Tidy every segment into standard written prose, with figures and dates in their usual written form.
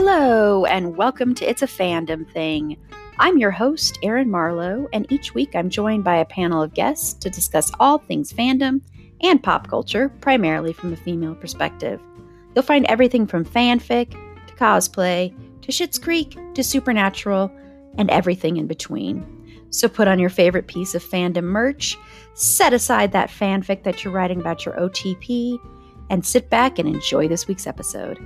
Hello, and welcome to It's a Fandom Thing. I'm your host, Erin Marlowe, and each week I'm joined by a panel of guests to discuss all things fandom and pop culture, primarily from a female perspective. You'll find everything from fanfic, to cosplay, to Schitt's Creek, to Supernatural, and everything in between. So put on your favorite piece of fandom merch, set aside that fanfic that you're writing about your OTP, and sit back and enjoy this week's episode.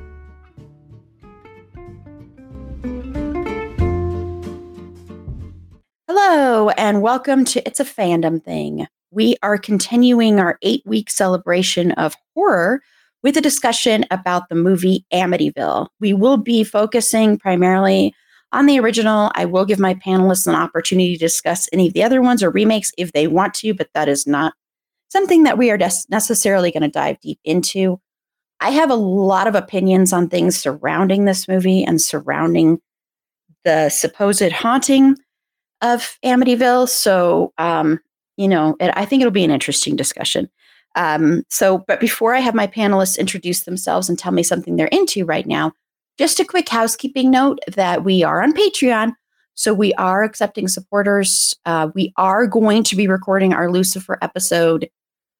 Hello, and welcome to It's a Fandom Thing. We are continuing our 8-week celebration of horror with a discussion about the movie Amityville. We will be focusing primarily on the original. I will give my panelists an opportunity to discuss any of the other ones or remakes if they want to, but that is not something that we are necessarily going to dive deep into. I have a lot of opinions on things surrounding this movie and surrounding the supposed haunting of Amityville. So, I think it'll be an interesting discussion. But before I have my panelists introduce themselves and tell me something they're into right now, just a quick housekeeping note that we are on Patreon. So we are accepting supporters. We are going to be recording our Lucifer episode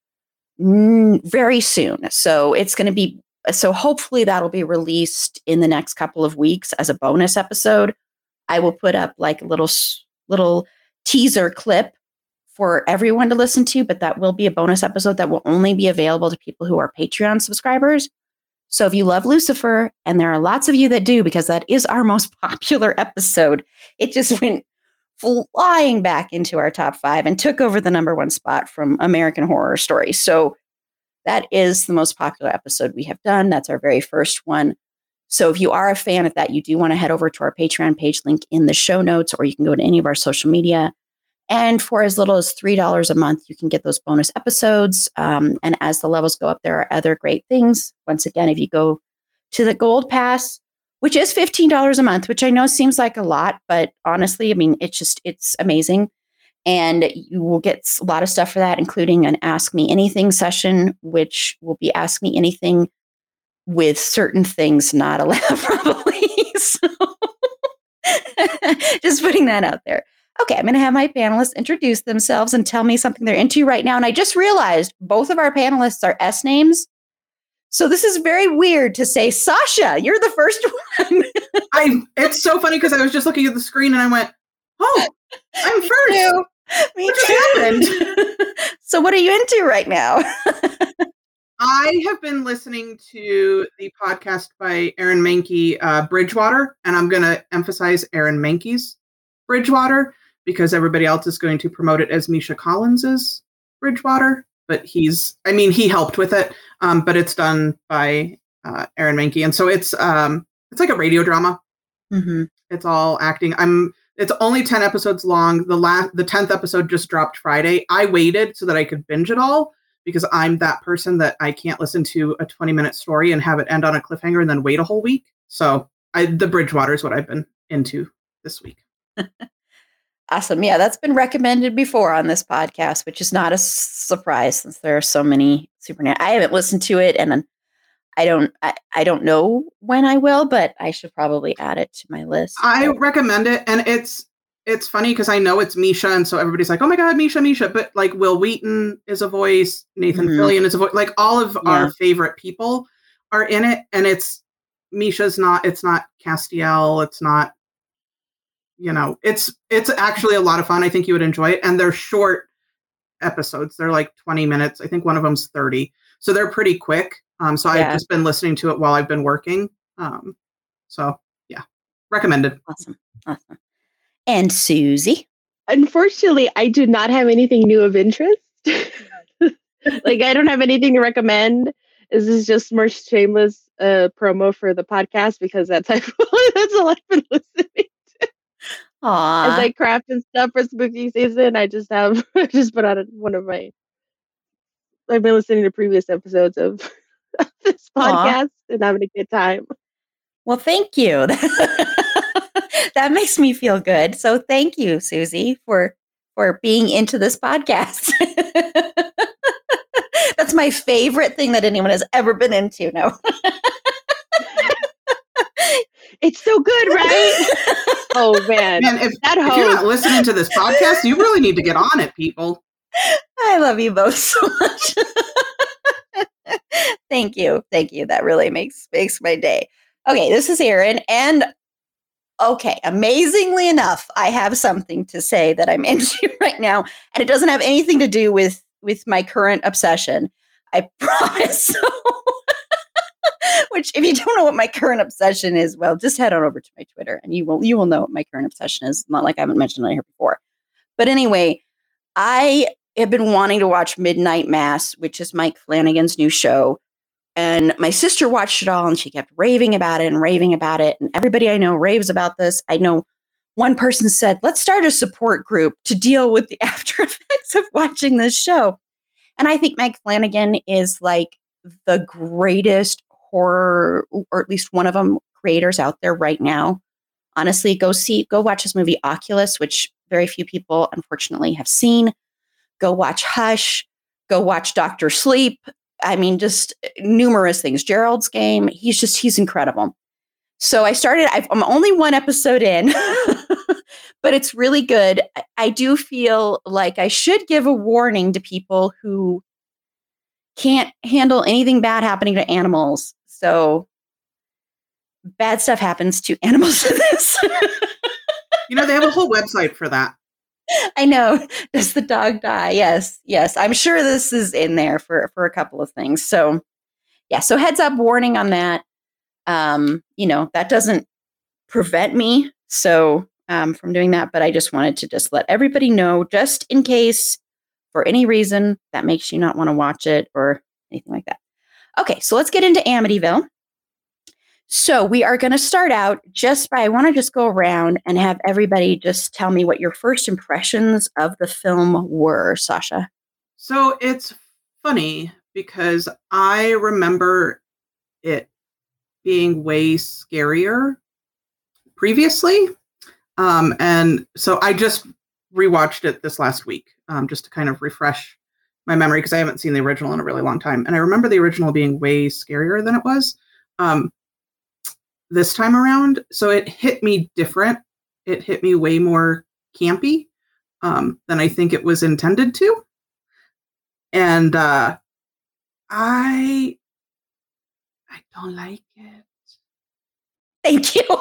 very soon. So it's going to be, so hopefully that'll be released in the next couple of weeks as a bonus episode. I will put up like a little teaser clip for everyone to listen to, but that will be a bonus episode that will only be available to people who are Patreon subscribers. So if you love Lucifer, and there are lots of you that do, because that is our most popular episode, it just went flying back into our top 5 and took over the number 1 spot from American Horror Story. So that is the most popular episode we have done. That's our very first one. So if you are a fan of that, you do want to head over to our Patreon page, link in the show notes, or you can go to any of our social media. And for as little as $3 a month, you can get those bonus episodes. And as the levels go up, there are other great things. Once again, if you go to the Gold Pass, which is $15 a month, which I know seems like a lot, but honestly, I mean, it's amazing. And you will get a lot of stuff for that, including an Ask Me Anything session, which will be Ask Me Anything with certain things not allowed, probably. So just putting that out there. Okay, I'm going to have my panelists introduce themselves and tell me something they're into right now. And I just realized both of our panelists are S names. So this is very weird to say, Sasha, you're the first one. It's so funny because I was just looking at the screen and I went, oh, I'm first. Me too. So what are you into right now? I have been listening to the podcast by Aaron Mahnke, Bridgewater, and I'm going to emphasize Aaron Mahnke's Bridgewater because everybody else is going to promote it as Misha Collins's Bridgewater, but he helped with it, but it's done by Aaron Mahnke, and so it's like a radio drama. Mm-hmm. It's all acting. It's only 10 episodes long. The 10th episode just dropped Friday. I waited so that I could binge it all, because I'm that person that I can't listen to a 20-minute story and have it end on a cliffhanger and then wait a whole week. So the Bridgewater is what I've been into this week. Awesome. Yeah, that's been recommended before on this podcast, which is not a surprise since there are so many Supernatural. I haven't listened to it, and I don't know when I will, but I should probably add it to my list. I recommend it, and it's funny because I know it's Misha, and so everybody's like, oh my God, Misha. But like Will Wheaton is a voice, Nathan Fillion is a voice, like all of our favorite people are in it. And it's Misha's it's not Castiel. It's not, it's actually a lot of fun. I think you would enjoy it. And they're short episodes. They're like 20 minutes. I think one of them's 30. So they're pretty quick. I've just been listening to it while I've been working. Recommended. Awesome. And Susie? Unfortunately, I do not have anything new of interest. Like, I don't have anything to recommend. This is just more shameless promo for the podcast because that's all I've been listening to. Aww. As I craft and stuff for spooky season, I just put out I've been listening to previous episodes of this podcast and having a good time. Well, thank you. That makes me feel good. So thank you, Susie, for being into this podcast. That's my favorite thing that anyone has ever been into. No. It's so good, right? Oh man, Man, if that you're not host. listening to this podcast, you really need to get on it, people. I love you both so much. Thank you. Thank you. That really makes my day. Okay, this is Erin. And okay, amazingly enough, I have something to say that I'm into right now. And it doesn't have anything to do with my current obsession. I promise. Which, if you don't know what my current obsession is, well, just head on over to my Twitter and you will know what my current obsession is. Not like I haven't mentioned it here before. But anyway, I have been wanting to watch Midnight Mass, which is Mike Flanagan's new show. And my sister watched it all and she kept raving about it. And everybody I know raves about this. I know one person said, let's start a support group to deal with the after effects of watching this show. And I think Mike Flanagan is like the greatest horror, or at least one of them, creators out there right now. Honestly, go watch his movie Oculus, which very few people, unfortunately, have seen. Go watch Hush. Go watch Dr. Sleep. I mean, just numerous things. Gerald's Game. He's incredible. So I'm only one episode in, but it's really good. I do feel like I should give a warning to people who can't handle anything bad happening to animals. So bad stuff happens to animals in this. They have a whole website for that. I know. Does the dog die? Yes. I'm sure this is in there for a couple of things. So yeah, so heads up warning on that. That doesn't prevent me from doing that, but I just wanted to just let everybody know, just in case for any reason that makes you not want to watch it or anything like that. Okay, so let's get into Amityville. So we are going to start out I want to just go around and have everybody just tell me what your first impressions of the film were, Sasha. So it's funny because I remember it being way scarier previously. And so I just rewatched it this last week just to kind of refresh my memory because I haven't seen the original in a really long time. And I remember the original being way scarier than it was this time around. So it hit me different. It hit me way more campy than I think it was intended to. And I don't like it. Thank you.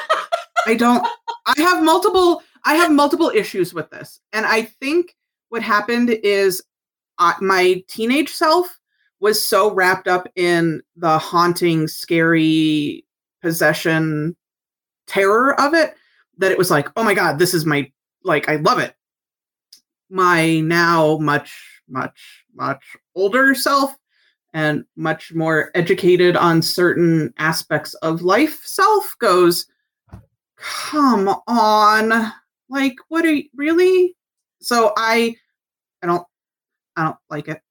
I have multiple issues with this. And I think what happened is my teenage self was so wrapped up in the haunting, scary possession terror of it that it was like, oh my God, this is I love it. My now much, much, much older self and much more educated on certain aspects of life self goes, come on. Like, what are you really? So I don't like it.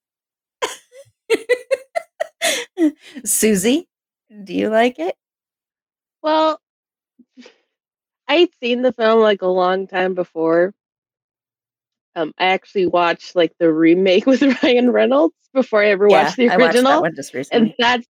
Susie, do you like it? Well, I'd seen the film like a long time before. I actually watched like the remake with Ryan Reynolds before I ever watched the original. I watched that one just recently.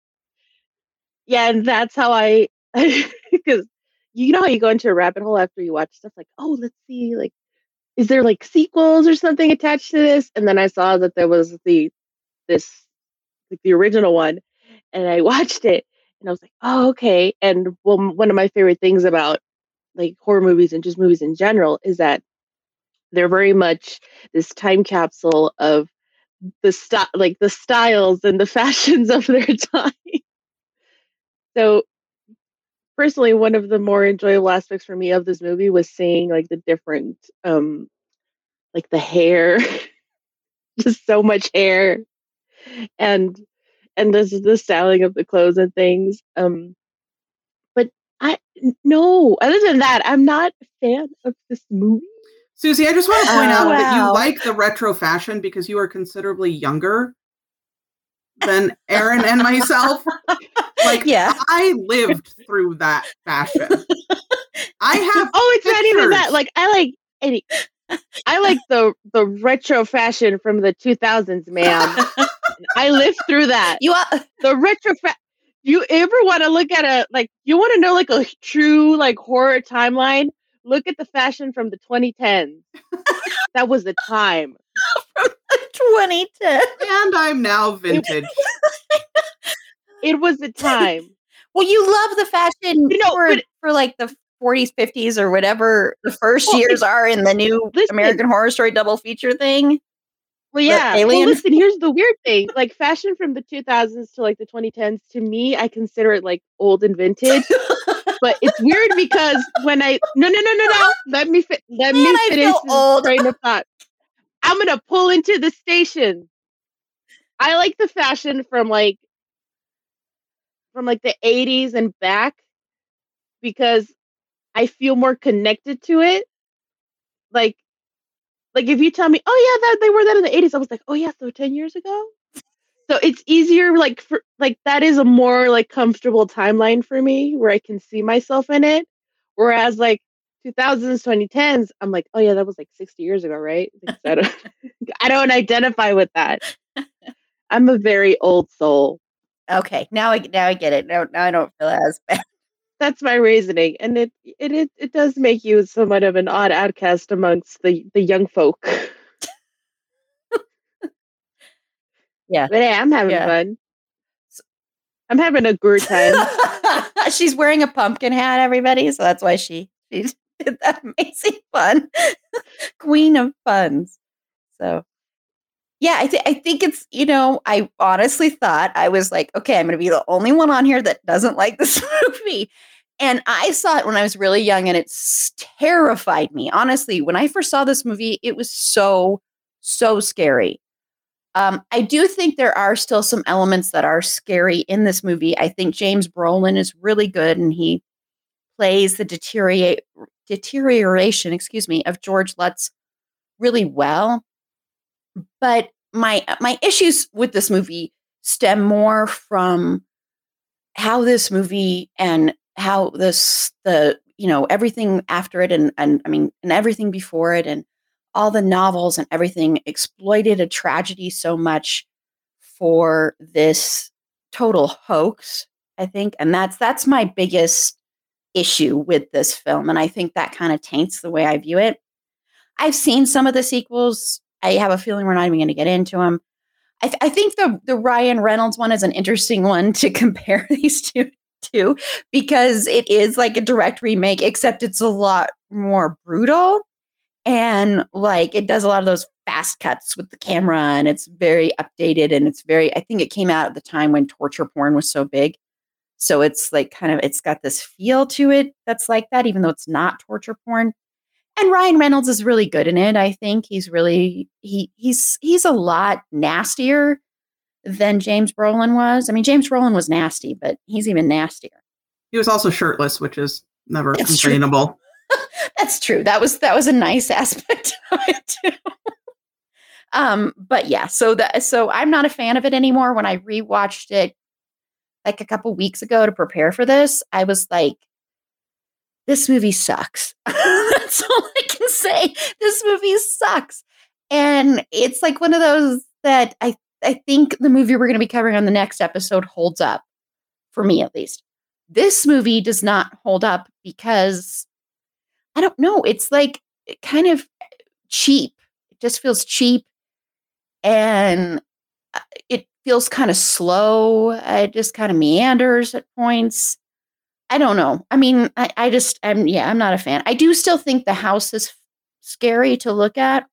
And that's how I, because you know how you go into a rabbit hole after you watch stuff like, oh, let's see, like, is there like sequels or something attached to this? And then I saw that there was the original one, and I watched it, and I was like, oh, okay. And well, one of my favorite things about like horror movies and just movies in general is that they're very much this time capsule of the styles and the fashions of their time. So personally, one of the more enjoyable aspects for me of this movie was seeing like the different like the hair, just so much hair, and the styling of the clothes and things. But other than that, I'm not a fan of this movie. Susie, I just want to point out that you like the retro fashion because you are considerably younger than Erin and myself. Like, yeah. I lived through that fashion. I have it's not even that. Like, I like the retro fashion from the 2000s, ma'am. I lived through that. You are the retro you ever want to look at you want to know like a true like horror timeline? Look at the fashion from the 2010s. That was the time. From the 2010. And I'm now vintage. It was the time. Well, you love the fashion for like the 40s, 50s, or whatever the first years are in the new American Horror Story double feature thing. Well, yeah. Well, listen, here's the weird thing. Like fashion from the 2000s to like the 2010s, to me, I consider it like old and vintage. But it's weird because when no. Let me finish this train of thought. I'm gonna pull into the station. I like the fashion from like the 80s and back because I feel more connected to it. Like if you tell me, oh yeah, that they wore that in the 80s, I was like, oh yeah, so 10 years ago. So it's easier, like for like that is a more like comfortable timeline for me where I can see myself in it. Whereas like 2000s, 2010s, I'm like, oh yeah, that was like 60 years ago, right? I don't identify with that. I'm a very old soul. Okay, now I get it. Now I don't feel as bad. That's my reasoning, and it does make you somewhat of an odd outcast amongst the young folk. Yeah, but hey, I'm having fun. I'm having a good time. She's wearing a pumpkin hat, everybody, so that's why she did that amazing fun. Queen of puns. So yeah, I think it's, I honestly thought, I was like, okay, I'm going to be the only one on here that doesn't like this movie. And I saw it when I was really young and it terrified me. Honestly, when I first saw this movie, it was so, so scary. I do think there are still some elements that are scary in this movie. I think James Brolin is really good and he plays the deterioration, of George Lutz really well. But my issues with this movie stem more from how this movie and how everything after it and everything before it and all the novels and everything exploited a tragedy so much for this total hoax, I think. And that's my biggest issue with this film. And I think that kind of taints the way I view it. I've seen some of the sequels. I have a feeling we're not even going to get into them. I think the Ryan Reynolds one is an interesting one to compare these two to, because it is like a direct remake, except it's a lot more brutal. And like it does a lot of those fast cuts with the camera and it's very updated and I think it came out at the time when torture porn was so big. So it's like it's got this feel to it that's like that, even though it's not torture porn. And Ryan Reynolds is really good in it. I think he's really, he's a lot nastier than James Brolin was. I mean, James Brolin was nasty, but he's even nastier. He was also shirtless, which is never complainable. That's true. That was a nice aspect of it too. But yeah, so I'm not a fan of it anymore. When I rewatched it like a couple weeks ago to prepare for this, I was like, this movie sucks. That's all I can say. This movie sucks. And it's like one of those that I think the movie we're going to be covering on the next episode holds up, for me at least. This movie does not hold up because, I don't know, it's like kind of cheap. It just feels cheap. And it feels kind of slow. It just kind of meanders at points. I don't know. I mean, I'm not a fan. I do still think the house is scary to look at,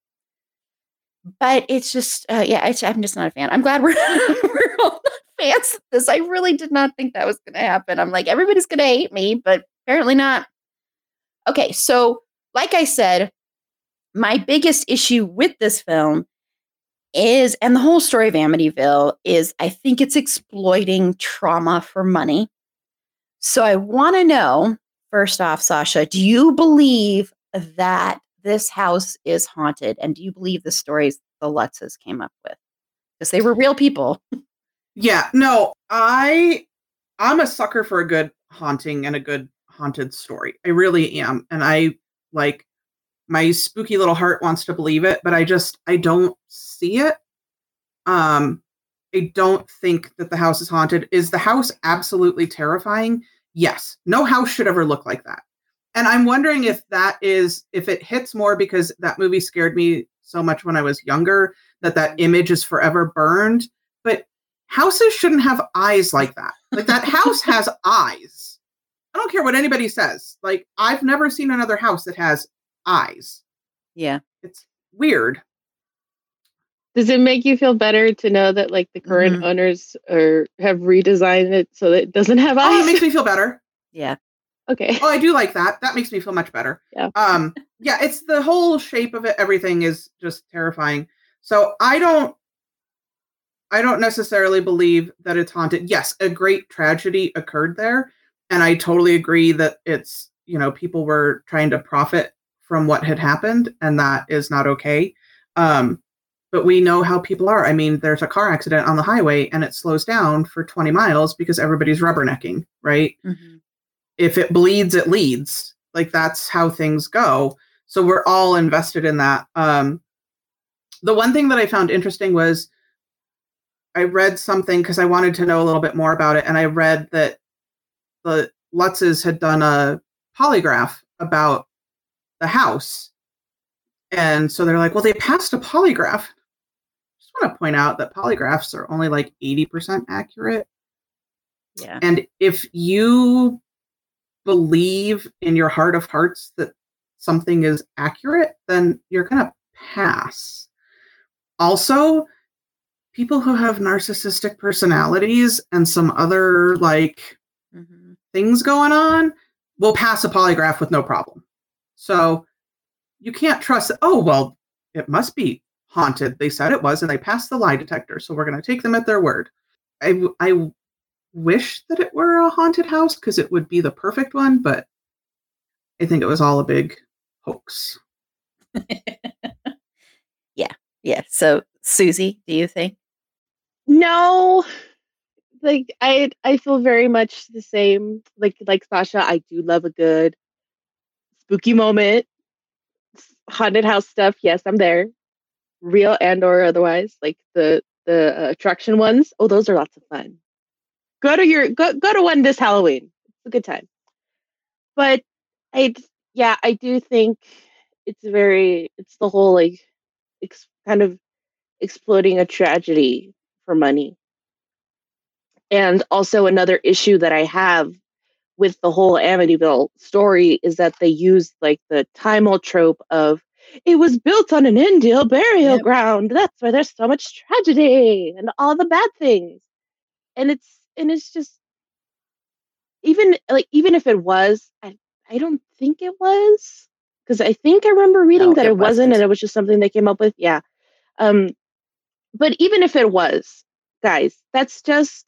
but it's just, I'm just not a fan. I'm glad we're all not fans of this. I really did not think that was going to happen. I'm like, everybody's going to hate me, but apparently not. Okay, so like I said, my biggest issue with this film is, and the whole story of Amityville is, I think it's exploiting trauma for money. So I want to know, first off, Sasha, do you believe that this house is haunted? And do you believe the stories the Lutzes came up with? Because they were real people. Yeah, no, I'm a sucker for a good haunting and a good haunted story. I really am. And I like, my spooky little heart wants to believe it, but I don't see it. I don't think that the house is haunted. Is the house absolutely terrifying? Yes. No house should ever look like that. And I'm wondering if it hits more because that movie scared me so much when I was younger that image is forever burned. But houses shouldn't have eyes like that. Like that house has eyes. I don't care what anybody says. Like I've never seen another house that has eyes. Yeah. It's weird. Does it make you feel better to know that like the current owners have redesigned it so that it doesn't have eyes? Oh, it makes me feel better. Yeah. Okay. Oh, I do like that. That makes me feel much better. Yeah. Yeah, it's the whole shape of it. Everything is just terrifying. So I don't necessarily believe that it's haunted. Yes, a great tragedy occurred there. And I totally agree that it's, people were trying to profit from what had happened, and that is not okay. But we know how people are. I mean, there's a car accident on the highway and it slows down for 20 miles because everybody's rubbernecking, right? Mm-hmm. If it bleeds, it leads. Like that's how things go. So we're all invested in that. The one thing that I found interesting was I read something because I wanted to know a little bit more about it. And I read that the Lutzes had done a polygraph about the house. And so they're like, well, they passed a polygraph. I just want to point out that polygraphs are only like 80% accurate. Yeah. And if you believe in your heart of hearts that something is accurate, then you're going to pass. Also, people who have narcissistic personalities and some other things going on will pass a polygraph with no problem. So you can't trust, it must be haunted. They said it was, and they passed the lie detector. So we're going to take them at their word. I wish that it were a haunted house because it would be the perfect one, but I think it was all a big hoax. Yeah. So Susie, do you think? No. Like I feel very much the same. Like Sasha, I do love a good spooky moment. Haunted house stuff, yes, I'm there. Real and or otherwise, like the attraction ones. Oh, those are lots of fun. Go to one this Halloween. It's a good time. But I do think it's the whole kind of exploiting a tragedy for money. And also another issue that I have with the whole Amityville story is that they use like the time old trope of it was built on an Indian burial ground. That's why there's so much tragedy and all the bad things. And it's just even if it was, I don't think it was, because I think I remember reading that it wasn't, and it was just something they came up with. Yeah. But even if it was, guys, that's just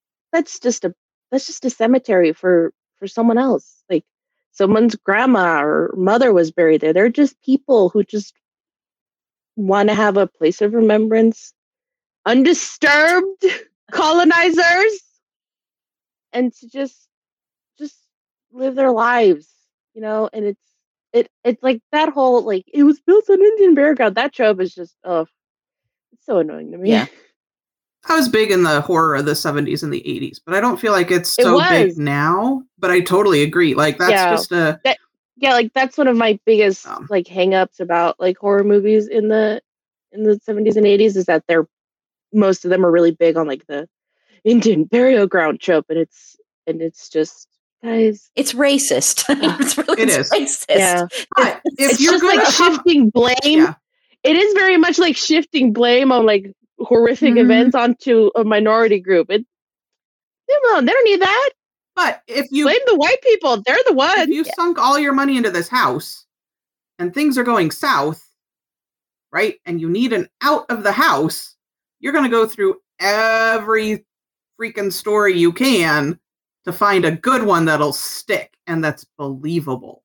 a cemetery for someone else. Like someone's grandma or mother was buried there. They're just people who just want to have a place of remembrance, undisturbed colonizers, and to just live their lives, and it's like that whole like it was built on Indian burial ground. That trope is just it's so annoying to me. Yeah. I was big in the horror of the 70s and the 80s, but I don't feel like it's so big now. But I totally agree. Like that's like that's one of my biggest like hang-ups about like horror movies in the 70s and 80s is that most of them are really big on like the Indian burial ground trope, and it's just, guys, it's racist. It is racist. Yeah. But it's just like shifting blame. Yeah. It is very much like shifting blame on like horrific events onto a minority group. They don't need that. But if you blame the white people, they're the ones. If you sunk all your money into this house and things are going south, right? And you need an out of the house, you're going to go through every freaking story you can to find a good one that'll stick and that's believable.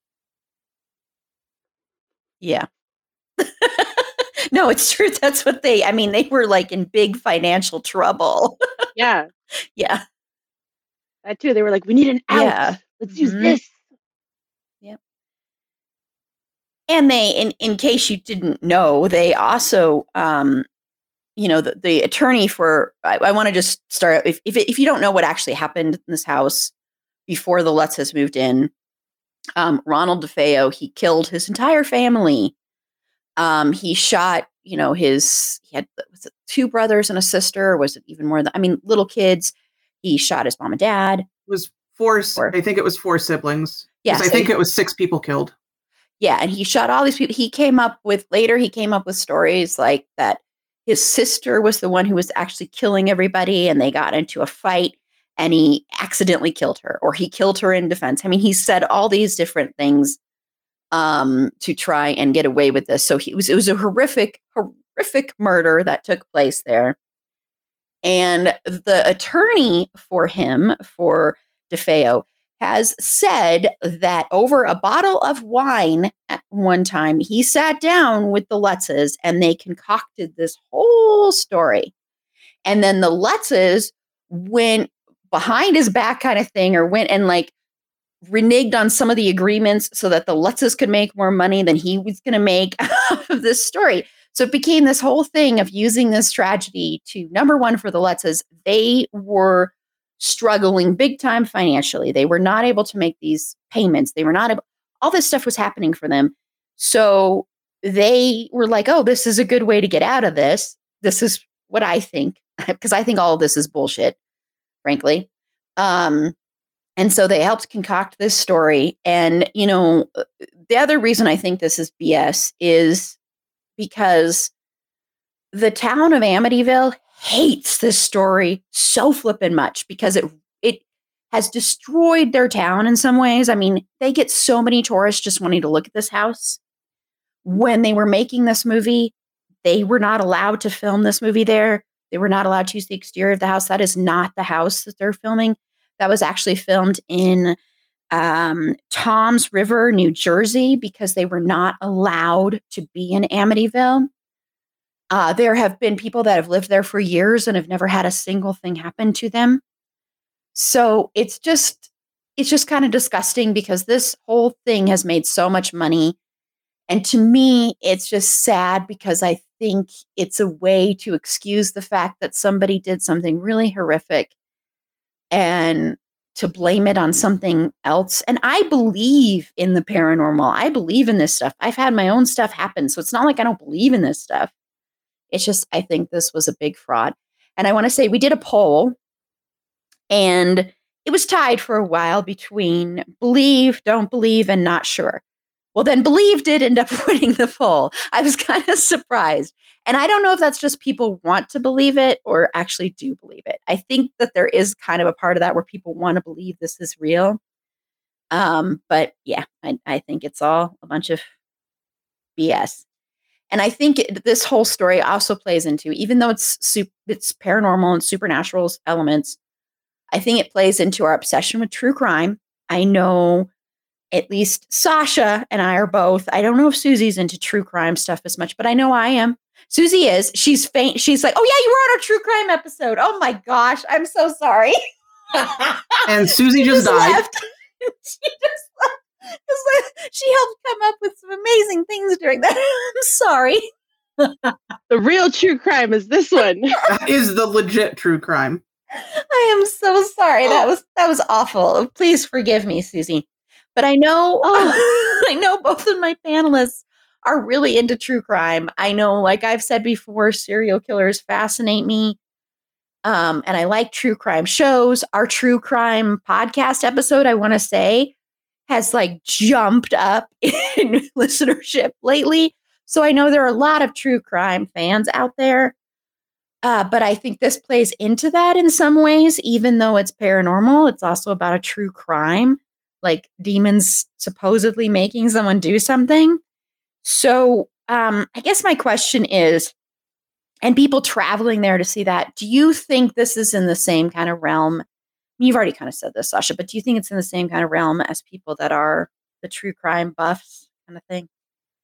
Yeah. No, it's true. That's what they were like in big financial trouble. Yeah. Yeah. That too. They were like, we need an out. Yeah. Let's use this. Yep. And they, in case you didn't know, they also the attorney for, I want to just start, if you don't know what actually happened in this house before the Lutzes moved in, Ronald DeFeo, he killed his entire family. He shot, he had, was it 2 brothers and a sister? Or was it even more than, little kids. He shot his mom and dad. It was 4, I think it was 4 siblings. Yeah. I think it was 6 people killed. Yeah. And he shot all these people. He came up with stories like that his sister was the one who was actually killing everybody, and they got into a fight and he accidentally killed her, or he killed her in defense. He said all these different things to try and get away with this. So it was a horrific murder that took place there. And the attorney for DeFeo, has said that over a bottle of wine at one time, he sat down with the Lutzes and they concocted this whole story. And then the Lutzes went behind his back kind of thing, or went and reneged on some of the agreements so that the Lutzes could make more money than he was going to make out of this story. So it became this whole thing of using this tragedy to, number one, for the Lutzes, they were struggling big time financially. They were not able to make these payments. They were not able, all this stuff was happening for them. So they were like, oh, this is a good way to get out of this. This is what I think, because I think all of this is bullshit, frankly. And so they helped concoct this story. And, the other reason I think this is BS is because the town of Amityville hates this story so flippin' much, because it has destroyed their town in some ways. They get so many tourists just wanting to look at this house. When they were making this movie, they were not allowed to film this movie there. They were not allowed to use the exterior of the house. That is not the house that they're filming. That was actually filmed in Toms River, New Jersey, because they were not allowed to be in Amityville. There have been people that have lived there for years and have never had a single thing happen to them. So it's just kind of disgusting, because this whole thing has made so much money. And to me, it's just sad, because I think it's a way to excuse the fact that somebody did something really horrific and to blame it on something else. And I believe in the paranormal. I believe in this stuff. I've had my own stuff happen. So it's not like I don't believe in this stuff. It's just, I think this was a big fraud. And I want to say we did a poll, and it was tied for a while between believe, don't believe, and not sure. Well, then believe did end up winning the poll. I was kind of surprised. And I don't know if that's just people want to believe it or actually do believe it. I think that there is kind of a part of that where people want to believe this is real. But yeah, I think it's all a bunch of BS. And I think this whole story also plays into, even though it's paranormal and supernatural elements, I think it plays into our obsession with true crime. I know at least Sasha and I are both. I don't know if Susie's into true crime stuff as much, but I know I am. Susie is. She's faint. She's like, oh yeah, you were on our true crime episode. Oh my gosh, I'm so sorry. And Susie just died. Left. She just left. She helped come up with some amazing things during that. I'm sorry. The real true crime is this one. That is the legit true crime. I am so sorry. That was awful. Please forgive me, Susie. But I know I know both of my panelists are really into true crime. I know, like I've said before, serial killers fascinate me. And I like true crime shows. Our true crime podcast episode, I want to say, has jumped up in listenership lately. So I know there are a lot of true crime fans out there. But I think this plays into that in some ways, even though it's paranormal. It's also about a true crime, like demons supposedly making someone do something. So I guess my question is, and people traveling there to see that, do you think this is in the same kind of realm? You've already kind of said this, Sasha, but do you think it's in the same kind of realm as people that are the true crime buffs kind of thing?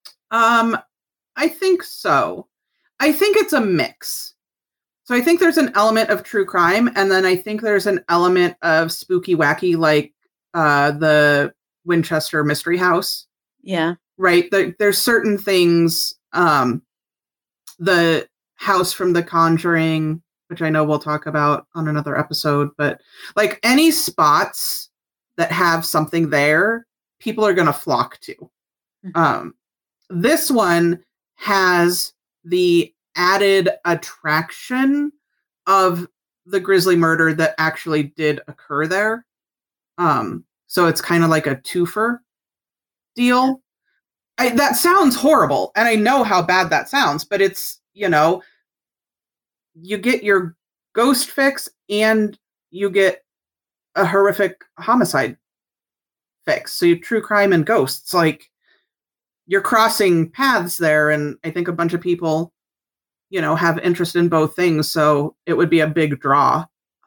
I think so. I think it's a mix. So I think there's an element of true crime, and then I think there's an element of spooky, wacky, like the Winchester Mystery House. Yeah. Right. There's certain things. The house from The Conjuring, which I know we'll talk about on another episode, but like any spots that have something there, people are going to flock to. This one has the added attraction of the grisly murder that actually did occur there. So it's kind of like a twofer deal. That sounds horrible, and I know how bad that sounds, but it's, you know, you get your ghost fix and you get a horrific homicide fix. So you true crime and ghosts, like, you're crossing paths there, and I think a bunch of people, you know, have interest in both things, so it would be a big draw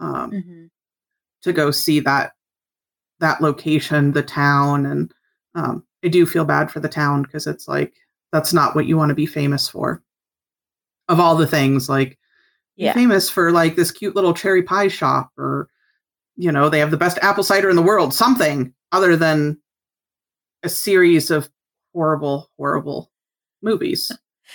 to go see that location, the town, and I do feel bad for the town because it's like, that's not what you want to be famous for. Of all the things, like, you're famous for like this cute little cherry pie shop, or, you know, they have the best apple cider in the world, something other than a series of horrible, horrible movies.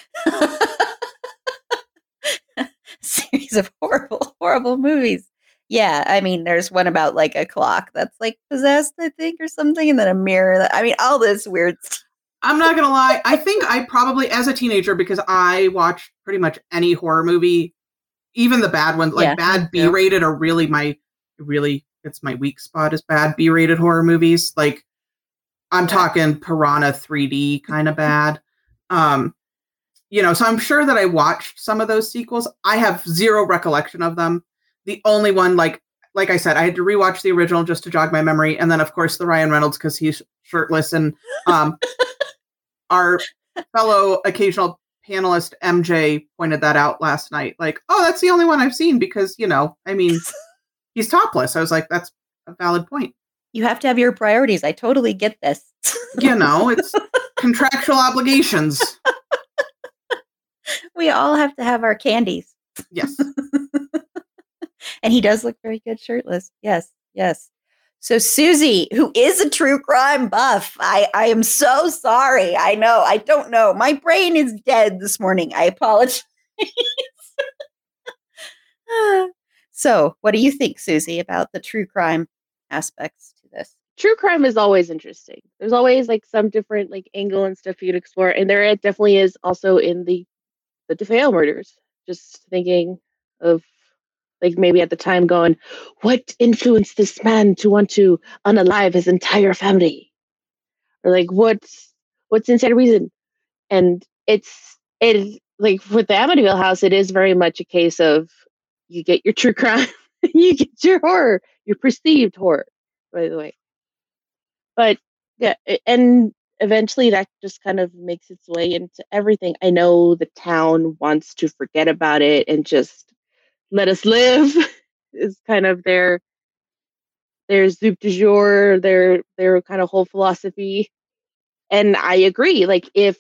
Series of horrible, horrible movies. Yeah, I mean, there's one about like a clock that's like possessed, I think, or something, and then a mirror. I mean, all this weird stuff. I'm not gonna lie. I think I probably, as a teenager, because I watched pretty much any horror movie, even the bad ones, like bad B-rated, are really it's my weak spot is bad B-rated horror movies. Like, I'm talking Piranha 3D kind of bad. You know, so I'm sure that I watched some of those sequels. I have zero recollection of them. The only one, like I said, I had to rewatch the original just to jog my memory, and then of course the Ryan Reynolds because he's shirtless, and our fellow occasional panelist MJ pointed that out last night. Like, oh, that's the only one I've seen because, you know, I mean, he's topless. I was like, that's a valid point. You have to have your priorities. I totally get this. You know, it's contractual obligations. We all have to have our candies. Yes. And he does look very good shirtless. Yes, yes. So Susie, who is a true crime buff, I am so sorry. I know. I don't know. My brain is dead this morning. I apologize. So what do you think, Susie, about the true crime aspects to this? True crime is always interesting. There's always like some different like angle and stuff you'd explore. And there it definitely is also in the DeFeo murders. Just thinking of like maybe at the time going, what influenced this man to want to unalive his entire family? Or like what's inside reason? And it like with the Amityville house, it is very much a case of you get your true crime, you get your horror, your perceived horror, by the way. But yeah, and eventually that just kind of makes its way into everything. I know the town wants to forget about it and just let us live is kind of their soup du jour, their kind of whole philosophy. And I agree. Like if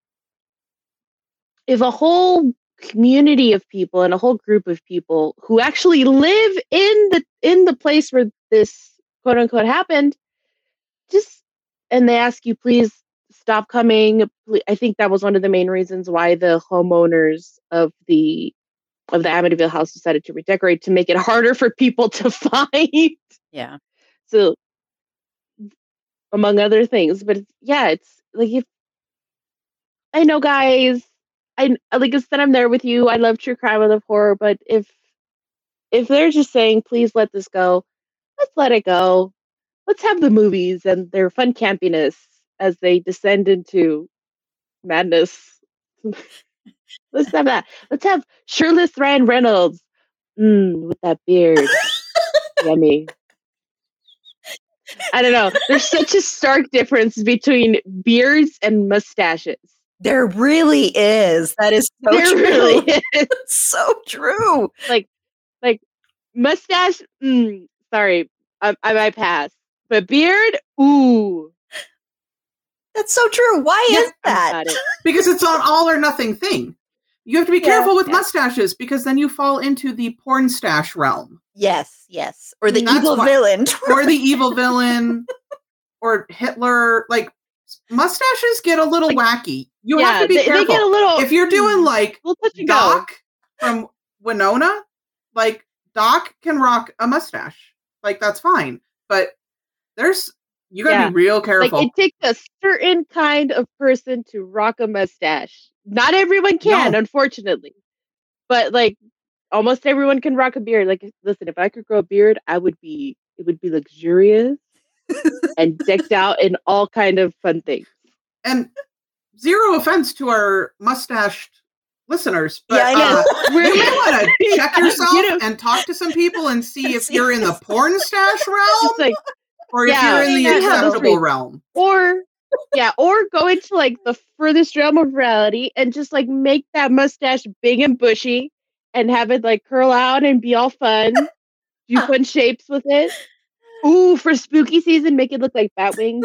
a whole community of people and a whole group of people who actually live in the place where this quote unquote happened, and they ask you, please stop coming. I think that was one of the main reasons why the homeowners of the Amityville house decided to redecorate, to make it harder for people to find. Yeah. So, among other things, but it's like, if I know, guys, I like I said, I'm there with you. I love true crime, I love horror, but if they're just saying, please let this go, let's let it go. Let's have the movies and their fun campiness as they descend into madness. Let's have that. Let's have shirtless Ryan Reynolds with that beard. Yummy. I don't know. There's such a stark difference between beards and mustaches. There really is. That is so there true. Really is. So true. Like mustache. Sorry, I might pass. But beard, ooh. That's so true. Why is that? Because it's an all or nothing thing. You have to be careful with mustaches because then you fall into the porn stash realm. Yes, yes. Or the evil villain. Or the evil villain. Or Hitler. Like, mustaches get a little wacky. You have to be careful. They get a little. If you're doing like Doc from Winona, like Doc can rock a mustache. Like that's fine. But you gotta be real careful. Like it takes a certain kind of person to rock a mustache. Not everyone can, unfortunately. But like almost everyone can rock a beard. Like listen, if I could grow a beard, it would be luxurious and decked out in all kind of fun things. And zero offense to our mustached listeners, but I know. You may want to check yourself and talk to some people and see if you're in the porn stash realm or if you're in the acceptable realm. Or go into like the furthest realm of reality and just like make that mustache big and bushy and have it like curl out and be all fun. Do fun shapes with it. Ooh, for spooky season, make it look like bat wings.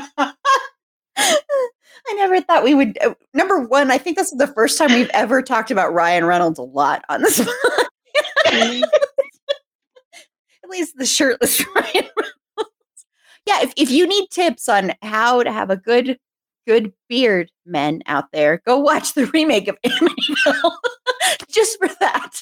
I never thought we would. Number one, I think this is the first time we've ever talked about Ryan Reynolds a lot on this. At least the shirtless Ryan Reynolds. Yeah, if you need tips on how to have a good beard, men out there, go watch the remake of Amityville just for that.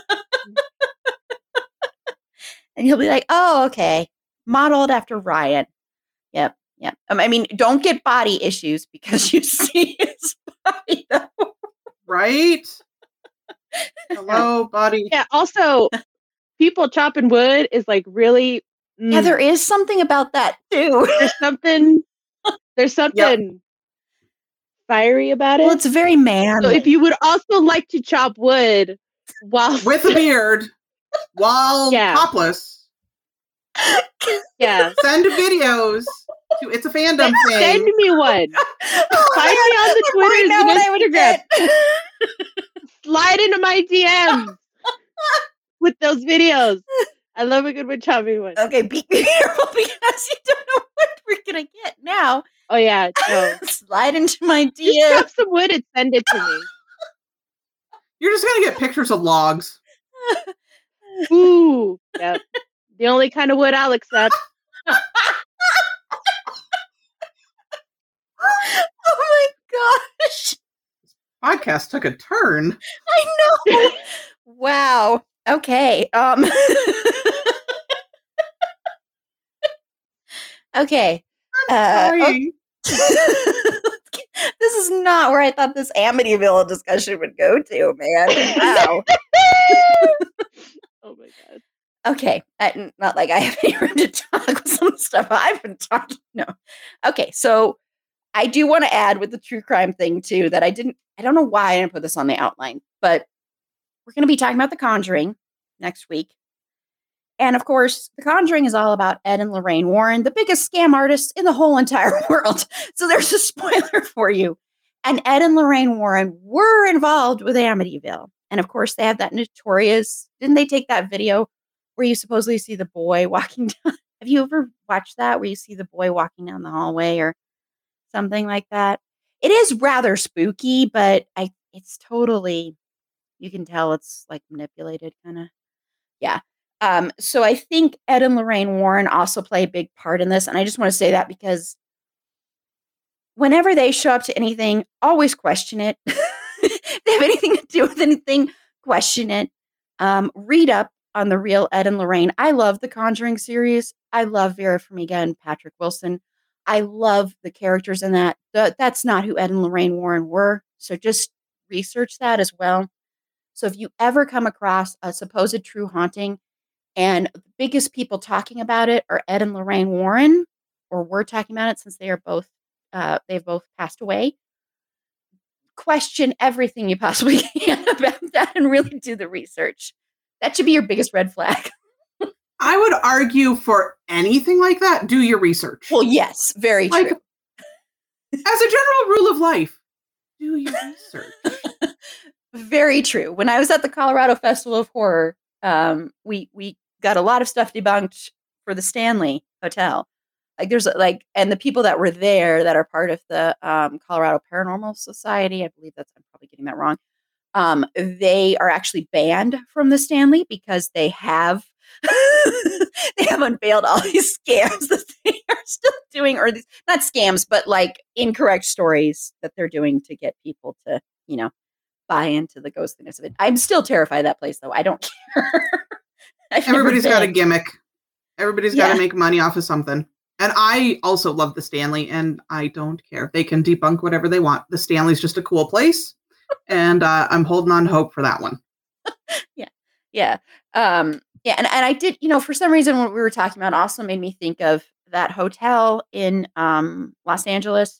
And you'll be like, oh, okay, modeled after Ryan. Yep. I mean, don't get body issues because you see his body, though. Right? Hello, body. Yeah, also, people chopping wood is like really... Yeah, there is something about that, too. There's something fiery about it. Well, it's very manly. So if you would also like to chop wood while... with a beard, while topless... Yeah. Send videos to It's a Fandom thing. Send me one. Find me on the Twitters and Instagram. Slide into my DMs with those videos. I love a good wood chopping one. Okay, be careful because you don't know what we're gonna get now. Oh yeah, no. Slide into my DMs. Just chop some wood and send it to me. You're just gonna get pictures of logs. Ooh, yep. The only kind of wood I'll accept. Oh my gosh. Podcast took a turn. I know. Wow. Okay. Okay. Sorry. This is not where I thought this Amityville discussion would go to, man. Wow. Oh my god. Okay, not like I have any room to talk with some stuff I've been talking. No. Okay, so I do want to add with the true crime thing too that I don't know why I didn't put this on the outline, but we're going to be talking about The Conjuring next week. And of course, The Conjuring is all about Ed and Lorraine Warren, the biggest scam artists in the whole entire world. So there's a spoiler for you. And Ed and Lorraine Warren were involved with Amityville. And of course, they have that notorious, didn't they take that video where you supposedly see the boy walking down? Have you ever watched that where you see the boy walking down the hallway or something like that? It is rather spooky, but it's totally, you can tell it's like manipulated kind of. Yeah. So I think Ed and Lorraine Warren also play a big part in this. And I just want to say that because whenever they show up to anything, always question it. If they have anything to do with anything, question it. Read up on the real Ed and Lorraine. I love the Conjuring series. I love Vera Farmiga and Patrick Wilson. I love the characters in that. That's not who Ed and Lorraine Warren were. So just research that as well. So if you ever come across a supposed true haunting and the biggest people talking about it are Ed and Lorraine Warren, or were talking about it since they are both, they've both passed away, question everything you possibly can about that and really do the research. That should be your biggest red flag. I would argue for anything like that, do your research. Well, yes, very true. As a general rule of life, do your research. Very true. When I was at the Colorado Festival of Horror, we got a lot of stuff debunked for the Stanley Hotel. Like there's and the people that were there that are part of the Colorado Paranormal Society, I believe I'm probably getting that wrong. They are actually banned from the Stanley because they have unveiled all these scams that they are still doing, or these, not scams, but like incorrect stories that they're doing to get people to, buy into the ghostliness of it. I'm still terrified of that place, though. I don't care. Everybody's got a gimmick. Everybody's got to make money off of something. And I also love the Stanley, and I don't care. They can debunk whatever they want. The Stanley's just a cool place, and I'm holding on hope for that one. Yeah. And I did, for some reason, what we were talking about also made me think of that hotel in Los Angeles.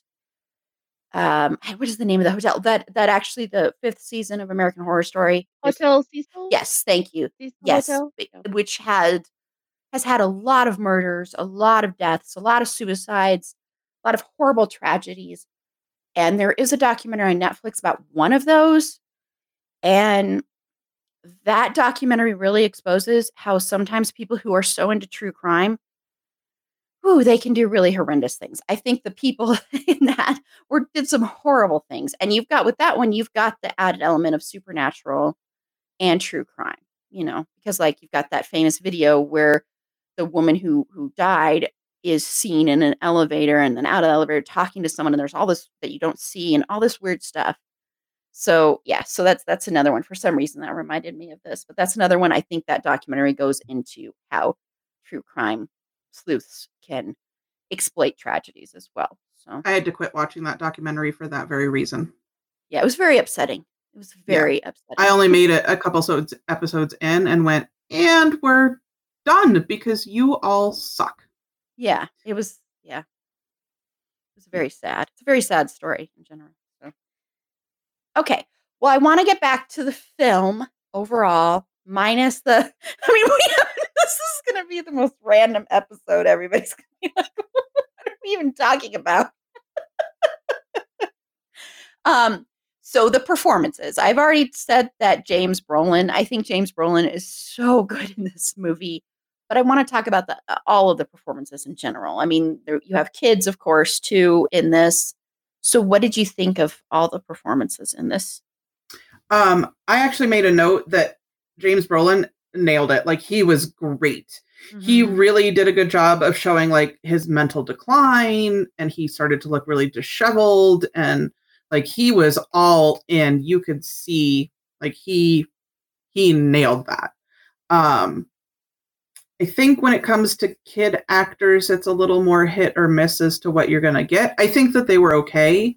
What is the name of the hotel? That actually the 5th season of American Horror Story. Hotel Cecil? Yes, thank you. Cecil yes, Hotel? Which has had a lot of murders, a lot of deaths, a lot of suicides, a lot of horrible tragedies. And there is a documentary on Netflix about one of those. And that documentary really exposes how sometimes people who are so into true crime, they can do really horrendous things. I think the people in that did some horrible things. And with that one, you've got the added element of supernatural and true crime, because like you've got that famous video where the woman who died is seen in an elevator and then out of the elevator talking to someone, and there's all this that you don't see and all this weird stuff. So that's another one. For some reason that reminded me of this, but that's another one. I think that documentary goes into how true crime sleuths can exploit tragedies as well. So I had to quit watching that documentary for that very reason. Yeah, it was very upsetting. It was very upsetting. I only made it a couple episodes in and went, and we're done because you all suck. Yeah, it was. Yeah, it was very sad. It's a very sad story in general. So, okay, well, I want to get back to the film overall, minus the. I mean, this is going to be the most random episode. Everybody's going to be like, "What are we even talking about?" So the performances. I've already said that James Brolin. I think James Brolin is so good in this movie. But I want to talk about all of the performances in general. I mean, you have kids, of course, too, in this. So what did you think of all the performances in this? I actually made a note that James Brolin nailed it. Like, he was great. Mm-hmm. He really did a good job of showing, like, his mental decline, and he started to look really disheveled, and, like, he was all in. You could see, like, he nailed that. I think when it comes to kid actors, it's a little more hit or miss as to what you're going to get. I think that they were okay.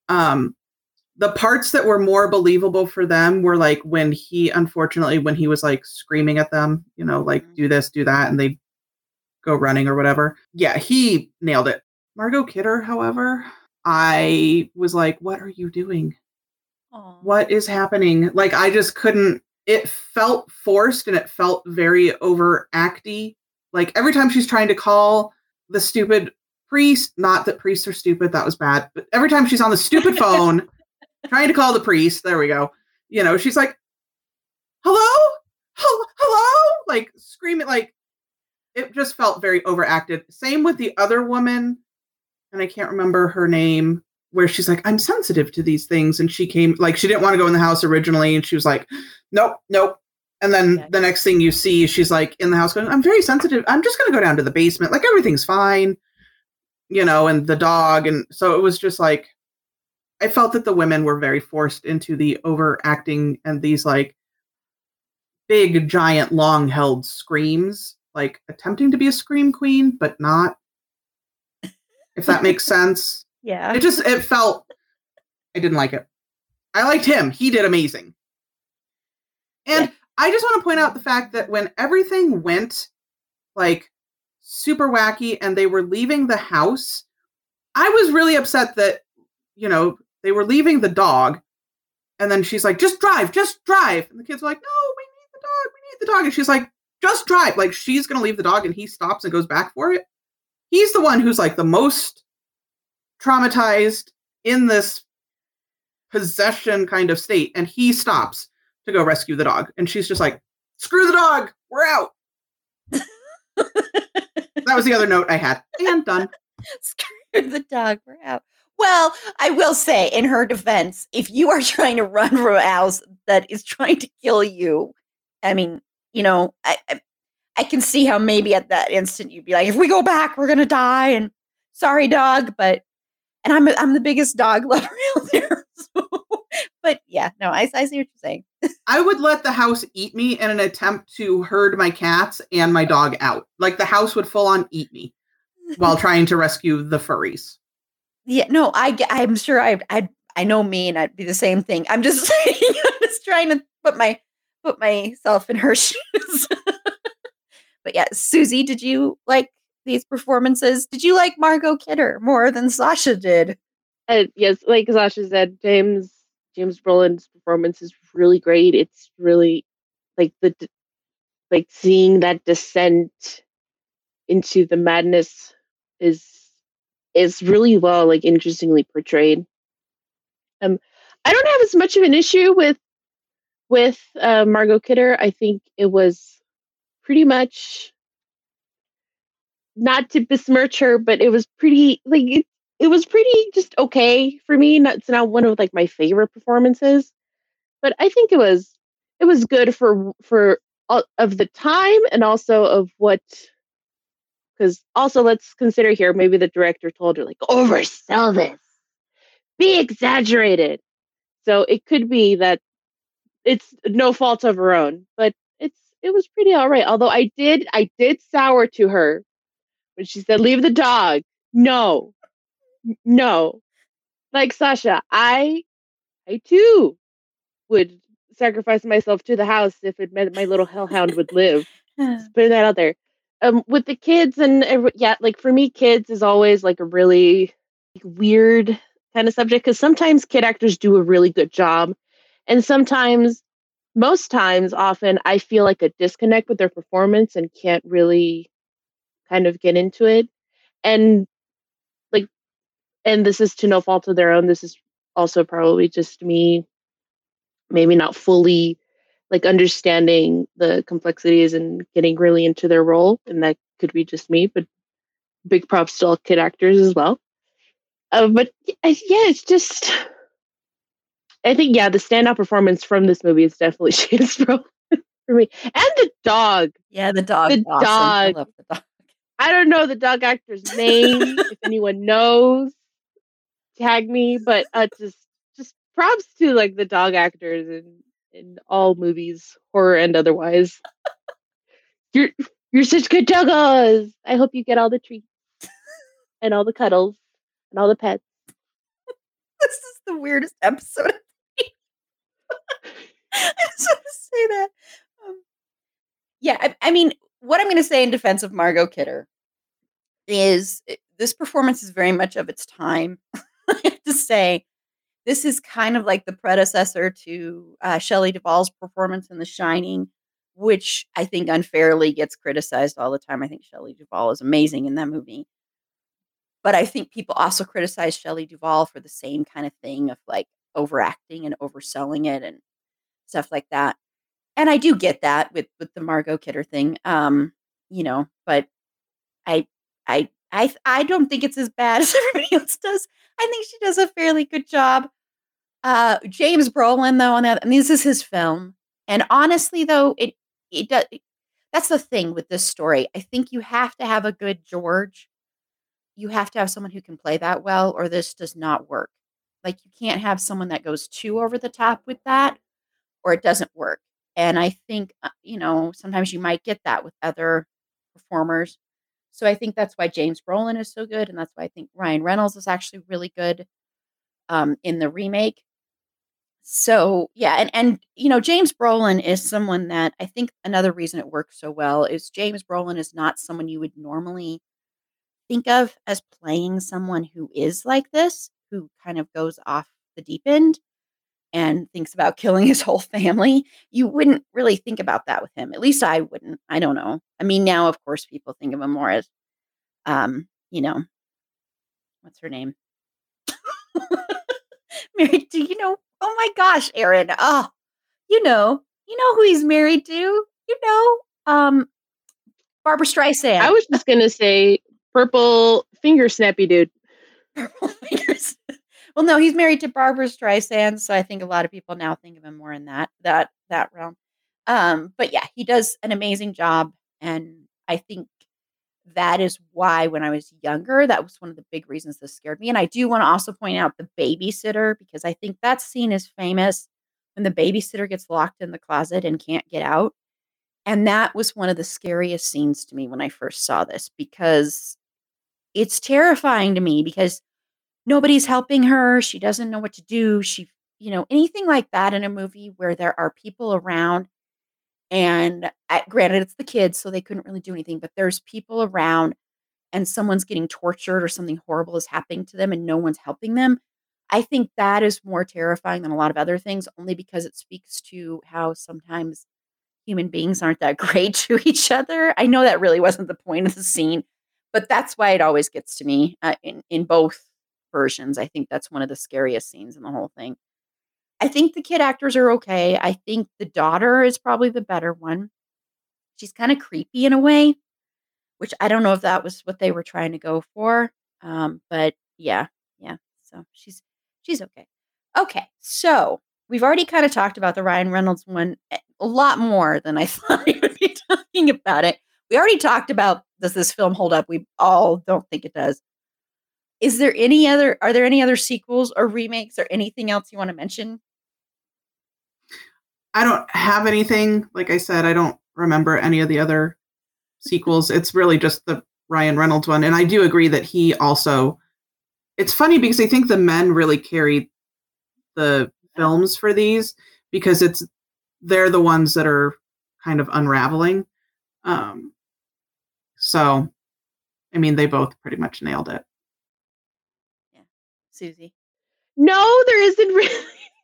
The parts that were more believable for them were like when he was like screaming at them, like do this, do that, and they go running or whatever. Yeah, he nailed it. Margot Kidder, however, I was like, what are you doing? Aww. What is happening? Like, I just couldn't. It felt forced and it felt very overacty. Like every time she's trying to call the stupid priest, not that priests are stupid, that was bad, but every time she's on the stupid phone trying to call the priest, there we go. She's like, hello? Hello? Like screaming, like it just felt very overacted. Same with the other woman, and I can't remember her name, where she's like, I'm sensitive to these things. And she came, like, she didn't want to go in the house originally. And she was like, nope. And then the next thing you see, she's like in the house going, I'm very sensitive. I'm just going to go down to the basement. Like, everything's fine, and the dog. And so it was just like, I felt that the women were very forced into the overacting and these like big, giant, long held screams, like attempting to be a scream queen, but not, if that makes sense. Yeah. It felt, I didn't like it. I liked him. He did amazing. And I just want to point out the fact that when everything went like super wacky and they were leaving the house, I was really upset that, they were leaving the dog. And then she's like, just drive. And the kids were like, no, we need the dog. And she's like, just drive. Like, she's going to leave the dog, and he stops and goes back for it. He's the one who's like the most traumatized in this possession kind of state, and he stops to go rescue the dog, and she's just like, screw the dog, we're out. That was the other note I had, and done. Screw the dog, we're out. Well, I will say, in her defense, if you are trying to run from a house that is trying to kill you, I mean, I can see how maybe at that instant you'd be like, if we go back, we're gonna die. And sorry, dog, but and I'm the biggest dog lover out there. So, but yeah, no, I see what you're saying. I would let the house eat me in an attempt to herd my cats and my dog out. Like the house would full on eat me while trying to rescue the furries. Yeah, no, I'm sure I know me, and I'd be the same thing. I'm just saying, I'm just trying to put myself in her shoes. But yeah, Susie, did you like these performances? Did you like Margot Kidder more than Sasha did? Yes, like Sasha said, James Brolin's performance is really great. It's really like seeing that descent into the madness is really well, like, interestingly portrayed. I don't have as much of an issue with Margot Kidder. I think it was pretty much, not to besmirch her, but it was pretty, like, it was pretty just okay for me. It's not one of like my favorite performances, but I think it was good for all of the time, and also of what, because also let's consider here, maybe the director told her, like, oversell this, be exaggerated. So it could be that it's no fault of her own, but it was pretty all right. Although I did sour to her when she said, "Leave the dog." No, like Sasha, I too would sacrifice myself to the house if it meant my little hellhound would live. Just putting that out there. With the kids and yeah, like for me, kids is always like a really weird kind of subject, because sometimes kid actors do a really good job, and sometimes, most times, often, I feel like a disconnect with their performance and can't really kind of get into it. And like, and this is to no fault of their own. This is also probably just me, maybe not fully like understanding the complexities and getting really into their role, and that could be just me. But big props to all kid actors as well. But yeah, it's just, I think, yeah, the standout performance from this movie is definitely James Brolin for me, and the dog. Yeah, the dog. The Awesome. I dog. love the dog. I don't know the dog actor's name. If anyone knows, tag me. But just props to like the dog actors in all movies, horror and otherwise. You're such good doggos. I hope you get all the treats and all the cuddles and all the pets. This is the weirdest episode. I just want to say that. Yeah, I mean, what I'm going to say in defense of Margot Kidder is this performance is very much of its time. I have to say, this is kind of like the predecessor to Shelley Duvall's performance in The Shining, which I think unfairly gets criticized all the time. I think Shelley Duvall is amazing in that movie. But I think people also criticize Shelley Duvall for the same kind of thing of like overacting and overselling it and stuff like that. And I do get that with the Margot Kidder thing. But I I don't think it's as bad as everybody else does. I think she does a fairly good job. James Brolin, though, on that, I mean, this is his film, and honestly, though, it does. That's the thing with this story. I think you have to have a good George. You have to have someone who can play that well, or this does not work. Like, you can't have someone that goes too over the top with that, or it doesn't work. And I think, sometimes you might get that with other performers. So I think that's why James Brolin is so good, and that's why I think Ryan Reynolds is actually really good in the remake. So yeah, and James Brolin is someone that I think another reason it works so well is James Brolin is not someone you would normally think of as playing someone who is like this, who kind of goes off the deep end and thinks about killing his whole family. You wouldn't really think about that with him. At least I wouldn't. I don't know. I mean, now of course people think of him more as, what's her name? Married to, oh my gosh, Erin. Oh, you know who he's married to. Barbara Streisand. I was just gonna say purple finger snappy dude. Purple fingers. Well, no, he's married to Barbara Streisand, so I think a lot of people now think of him more in that realm. But yeah, he does an amazing job, and I think that is why when I was younger, that was one of the big reasons this scared me. And I do want to also point out the babysitter, because I think that scene is famous when the babysitter gets locked in the closet and can't get out. And that was one of the scariest scenes to me when I first saw this, because it's terrifying to me because nobody's helping her. She doesn't know what to do. Anything like that in a movie where there are people around. And granted, it's the kids, so they couldn't really do anything, but there's people around and someone's getting tortured or something horrible is happening to them and no one's helping them. I think that is more terrifying than a lot of other things, only because it speaks to how sometimes human beings aren't that great to each other. I know that really wasn't the point of the scene, but that's why it always gets to me in both versions. I think that's one of the scariest scenes in the whole thing. I think the kid actors are okay. I think the daughter is probably the better one. She's kind of creepy in a way, which I don't know if that was what they were trying to go for. But yeah. So she's okay. Okay, so we've already kind of talked about the Ryan Reynolds one a lot more than I thought we would be talking about it. We already talked about, does this film hold up? We all don't think it does. Are there any other sequels or remakes or anything else you want to mention? I don't have anything. Like I said, I don't remember any of the other sequels. It's really just the Ryan Reynolds one. And I do agree that he also, it's funny because I think the men really carried the films for these, because they're the ones that are kind of unraveling. So, I mean, they both pretty much nailed it. Yeah. Susie? No, there isn't really.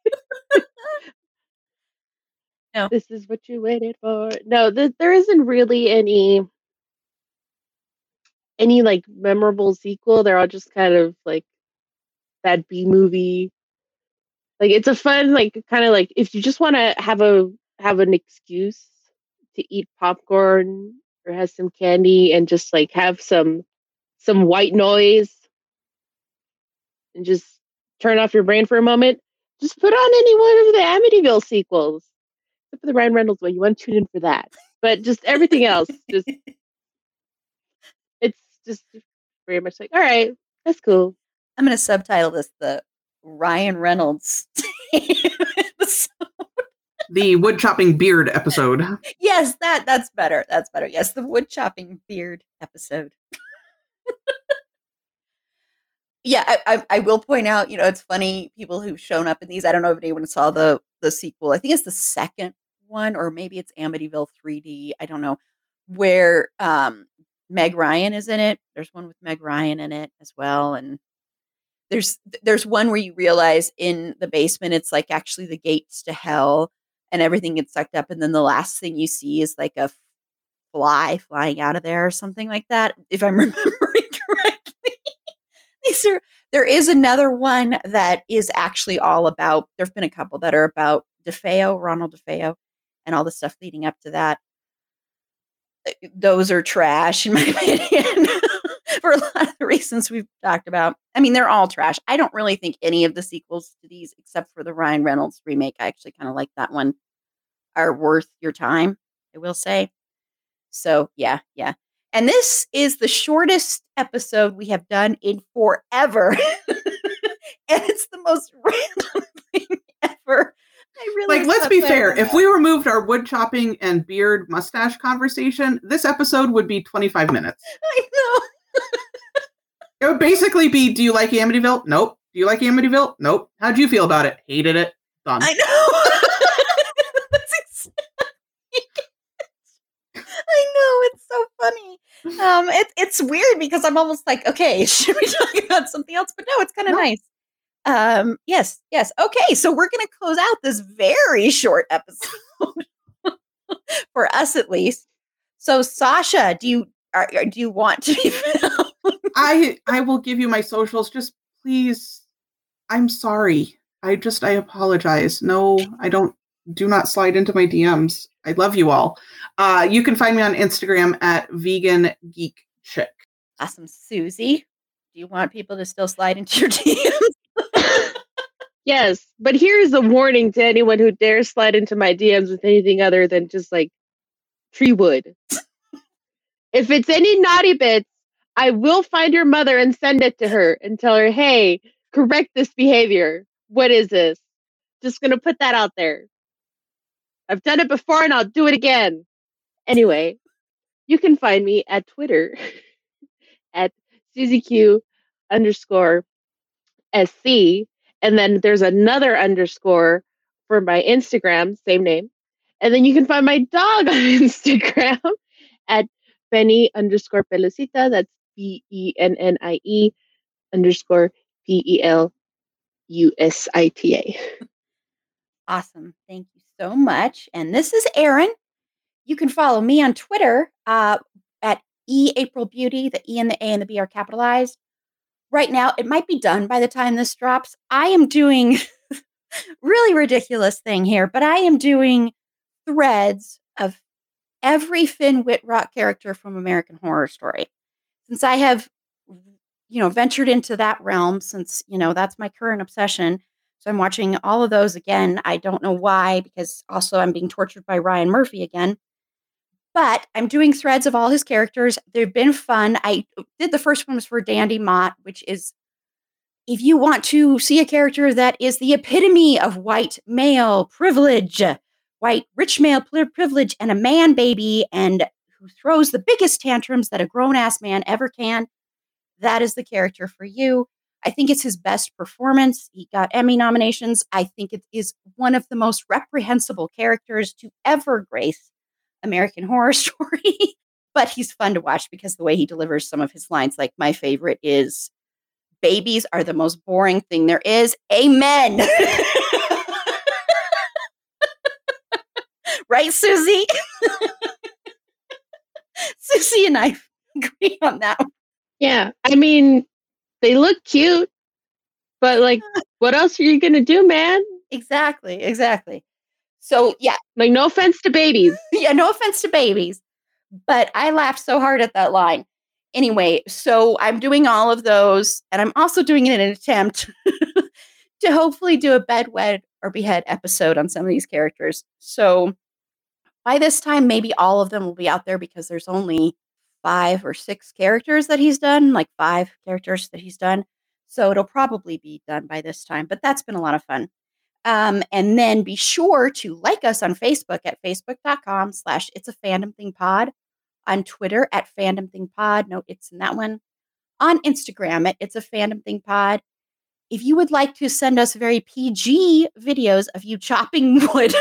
No. This is what you waited for. No, there isn't really any like memorable sequel. They're all just kind of like that B movie. Like, it's a fun, like, kind of like, if you just want to have an excuse to eat popcorn or have some candy and just like have some white noise and just turn off your brain for a moment, just put on any one of the Amityville sequels. Except for the Ryan Reynolds one, you want to tune in for that. But just everything else, it's just very much like, all right, that's cool. I'm going to subtitle this the Ryan Reynolds episode. The wood chopping beard episode. Yes, that's better. That's better. Yes, the wood chopping beard episode. Yeah, I will point out, it's funny, people who've shown up in these. I don't know if anyone saw the sequel. I think it's the second one, or maybe it's Amityville 3D. I don't know, where Meg Ryan is in it. There's one with Meg Ryan in it as well, and there's one where you realize in the basement it's like actually the gates to hell, and everything gets sucked up, and then the last thing you see is like a fly flying out of there or something like that, if I'm remembering correctly. There is another one that is actually all about, there have been a couple that are about Ronald DeFeo, and all the stuff leading up to that. Those are trash, in my opinion, for a lot of the reasons we've talked about. I mean, they're all trash. I don't really think any of the sequels to these, except for the Ryan Reynolds remake, I actually kind of like that one, are worth your time, I will say. So, yeah. And this is the shortest episode we have done in forever. And it's the most random thing ever. Let's be fair. If we removed our wood chopping and beard mustache conversation, this episode would be 25 minutes. I know. It would basically be, do you like Amityville? Nope. Do you like Amityville? Nope. How'd you feel about it? Hated it. Done. I know. That's exactly. I know, it's so funny. It's weird because I'm almost like, okay, should we talk about something else? But no, it's kind of nice. Yes. Okay, so we're gonna close out this very short episode for us, at least. So, Sasha, do you want to be filmed? I will give you my socials. Just please. I'm sorry. I apologize. No, I don't. Do not slide into my DMs. I love you all. You can find me on Instagram at Vegan Geek Chick. Awesome. Susie, do you want people to still slide into your DMs? Yes, but here's a warning to anyone who dares slide into my DMs with anything other than just like tree wood. If it's any naughty bits, I will find your mother and send it to her and tell her, hey, correct this behavior. What is this? Just going to put that out there. I've done it before and I'll do it again. Anyway, you can find me at Twitter at SuzyQ_SC. And then there's another underscore for my Instagram, same name. And then you can find my dog on Instagram at Benny_Pelucita. That's BENNIE_PELUSITA. Awesome. Thank you so much. And this is Erin. You can follow me on Twitter at EAprilBeauty. The E and the A and the B are capitalized. Right now, it might be done by the time this drops. I am doing really ridiculous thing here, but I am doing threads of every Finn Wittrock character from American Horror Story. Since I have, ventured into that realm, since, that's my current obsession. So I'm watching all of those again. I don't know why, because also I'm being tortured by Ryan Murphy again. But I'm doing threads of all his characters. They've been fun. I did the first one was for Dandy Mott, which is, if you want to see a character that is the epitome of white male privilege, white rich male privilege, and a man baby, and who throws the biggest tantrums that a grown-ass man ever can, that is the character for you. I think it's his best performance. He got Emmy nominations. I think it is one of the most reprehensible characters to ever grace American Horror Story. But he's fun to watch because the way he delivers some of his lines, like my favorite is, babies are the most boring thing there is. Amen. Right, Suzy? Suzy and I agree on that one. Yeah, I mean, they look cute, but what else are you going to do, man? Exactly. So, yeah. No offense to babies. Yeah, no offense to babies. But I laughed so hard at that line. Anyway, so I'm doing all of those, and I'm also doing it in an attempt to hopefully do a bed, wed, or behead episode on some of these characters. So by this time, maybe all of them will be out there because there's only 5 or 6 characters that he's done, 5 characters that he's done. So it'll probably be done by this time, but that's been a lot of fun. And then be sure to like us on Facebook at facebook.com/itsafandom-thing-pod, on Twitter at fandom-thing-pod. No, it's in that one. On Instagram at itsafandom-thing-pod. If you would like to send us very PG videos of you chopping wood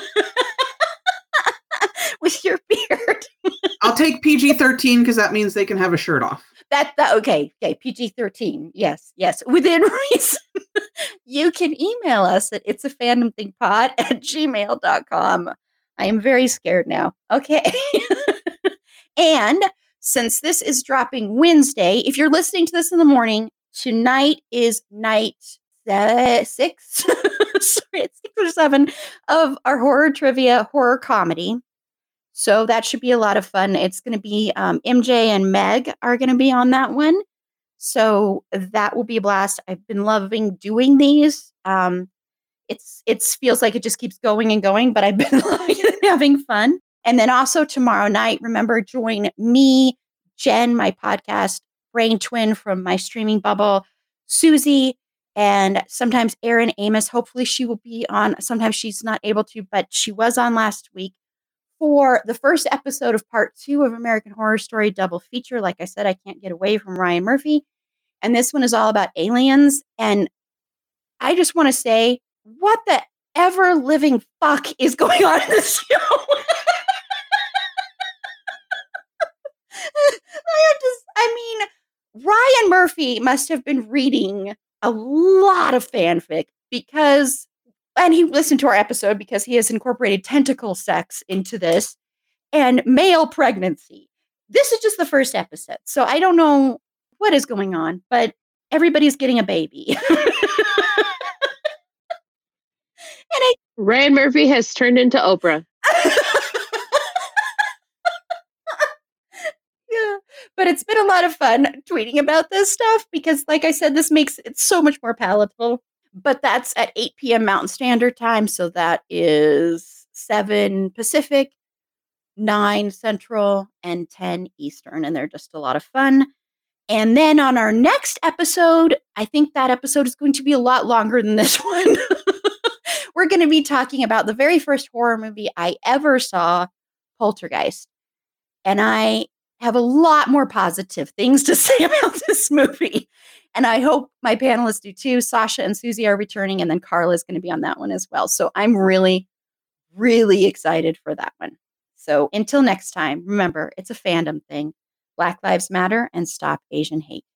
with your beard. I'll take PG-13 because that means they can have a shirt off. Okay, PG-13. Yes, within reason. You can email us at itsafandomthingpod@gmail.com. I am very scared now. Okay. And since this is dropping Wednesday, if you're listening to this in the morning, tonight is night 6. Sorry, it's 6 or 7 of our horror trivia horror comedy. So that should be a lot of fun. It's going to be MJ and Meg are going to be on that one. So that will be a blast. I've been loving doing these. It feels like it just keeps going and going, but I've been having fun. And then also tomorrow night, remember, join me, Jen, my podcast brain twin from my streaming bubble, Suzy, and sometimes Erin Amos. Hopefully she will be on. Sometimes she's not able to, but she was on last week for the first episode of part 2 of American Horror Story double feature. Like I said, I can't get away from Ryan Murphy. And this one is all about aliens. And I just want to say, what the ever living fuck is going on in this show? Ryan Murphy must have been reading a lot of fanfic and he listened to our episode because he has incorporated tentacle sex into this and male pregnancy. This is just the first episode, so I don't know what is going on, but everybody's getting a baby. Ryan Murphy has turned into Oprah. Yeah, but it's been a lot of fun tweeting about this stuff because, like I said, this makes it so much more palatable. But that's at 8 p.m. Mountain Standard Time, so that is 7 Pacific. 9 Central, and 10 Eastern. And they're just a lot of fun. And then on our next episode, I think that episode is going to be a lot longer than this one. We're going to be talking about the very first horror movie I ever saw, Poltergeist. And I have a lot more positive things to say about this movie. And I hope my panelists do too. Sasha and Susie are returning, and then Carla is going to be on that one as well. So I'm really, really excited for that one. So until next time, remember, it's a fandom thing. Black Lives Matter and stop Asian hate.